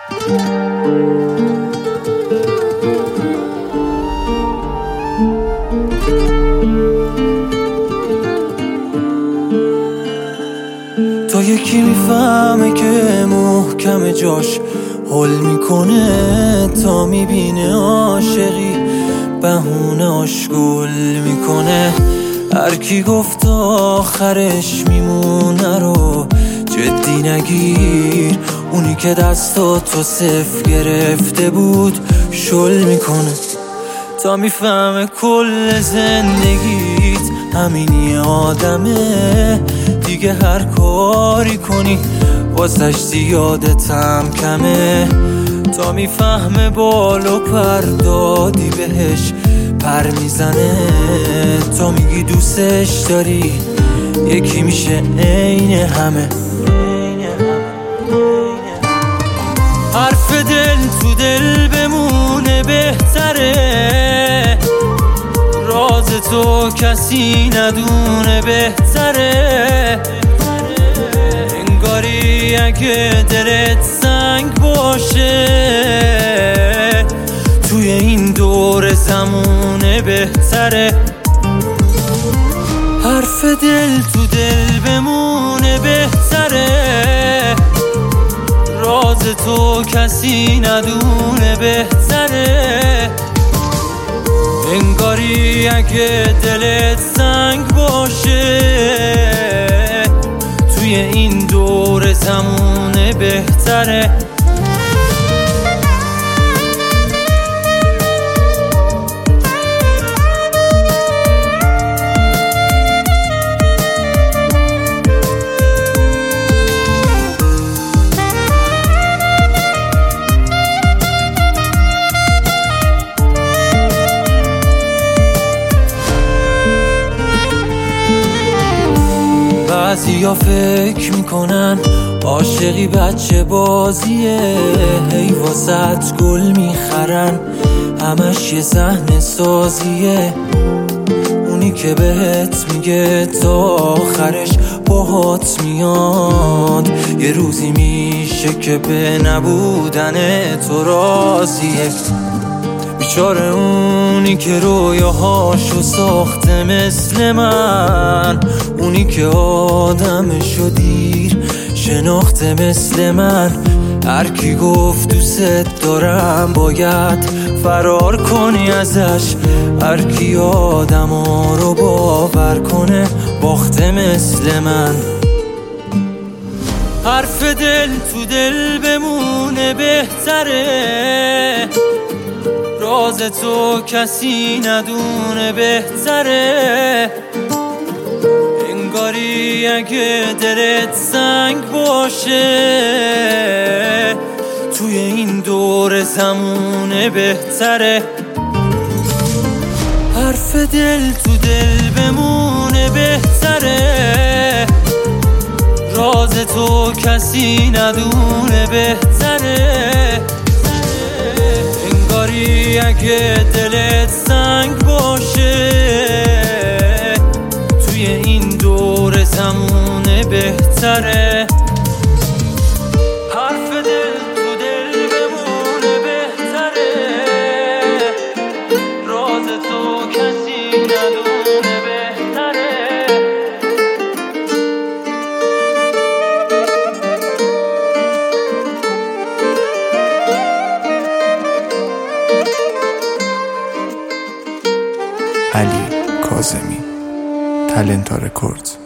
تا یکی میفهمه که محکم جاش هل میکنه، تا میبینه عاشقی بهونه آشگل میکنه. هر کی گفت آخرش میمونه رو جدی نگیر، اونی که دستاتو صفر گرفته بود شل میکنه. تا میفهمه کل زندگیت همینی آدمه، دیگه هر کاری کنی واسش زیادتم کمه. تا میفهمه بال و پر دادی بهش پر میزنه، تا میگی دوستش داری یکی میشه عین همه. حرف دل تو دل بمونه بهتره، راز تو کسی ندونه بهتره. انگاری اگه دلت سنگ باشه توی این دور زمونه بهتره. حرف دل تو دل بمونه بهتره، راز تو کسی ندونه بهتره. انگاری اگه دلت سنگ باشه توی این دور زمونه بهتره. بعضیا فکر میکنن عاشقی بچه بازیه، هی واسط گل میخرن همش یه صحنه سازیه. اونی که بهت میگه تا آخرش باهات میاد، یه روزی میشه که به نبودن تو راضیه. بیچاره اونی که رویاهاشو ساخته مثل من، اونی که آدمشو دیر شناخته مثل من. هر کی گفت دوست دارم باید فرار کنی ازش، هر کی آدما رو باور کنه باخته مثل من. حرف دل تو دل بمونه بهتره، راز تو کسی ندونه بهتره. انگاری اگه دلت سنگ باشه توی این دور زمونه بهتره. حرف دل تو دل بمونه بهتره، راز تو کسی ندونه بهتره. انگاری اگه دلت سنگ باشه توی این دور زمونه بهتره. حرف دل تو دل بمونه بهتره، راز تو کسی ندونه بهتره. علی کاظمی، تالنتا رکوردز.